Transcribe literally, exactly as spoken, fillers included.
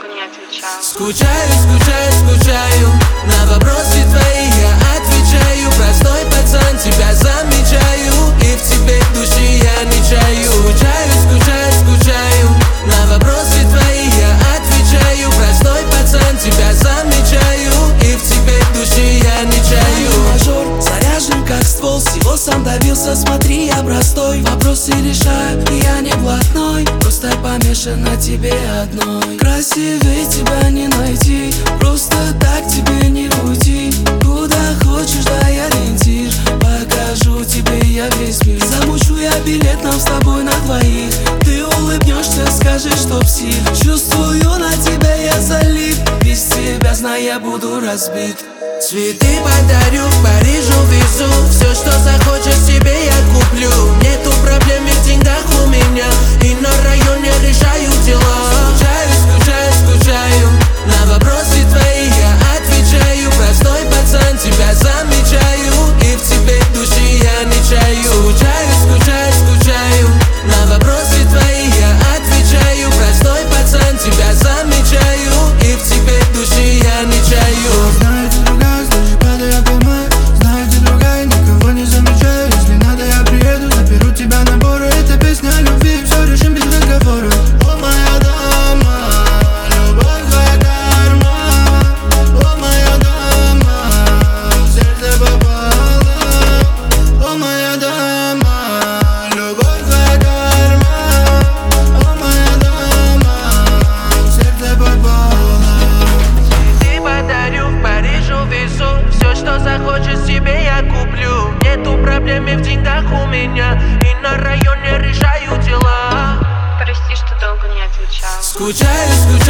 долго не отвечал. Скучаю, скучаю, скучаю. На вопросы твои я отвечаю. Простой пацан, тебя замечаю. И в тебе души я не чаю. Скучаю, скучаю, скучаю. На вопросы твои я отвечаю. Простой пацан, тебя замечаю. И в тебе души я не чаю. Мажор, заряжен как ствол. Всего сам добился, смотри, я простой. Вопросы решаю, и я не блатной. Просто помешан на тебе одной. Красивее тебя не найти. Просто так тебе не уйти. Куда хочешь, да я ориентир. Покажу тебе я весь мир. Замучу я билет нам с тобой на двоих. Ты улыбнешься, скажешь, что псих. Чувствую на тебя я залип. Без тебя, знаю, я буду разбит. Цветы подарю, в Парижу везу. Все, что захочешь, себе я куплю. Нету проблем и в деньгах у меня. И на районе решаю дела. Скучаю, скучаю, скучаю. На вопросы твои я отвечаю. Простой пацан, тебя замечаю. И в тебе души я не чаю. Скучаю, скучаю, скучаю. На вопросы твои я отвечаю. Простой пацан, тебя замечаю. И в тебе души я не чаю. Захочешь, себе я куплю. Нету проблем и в деньгах у меня. И на районе решаю дела. Прости, что долго не отвечал. Скучаю, скучаю.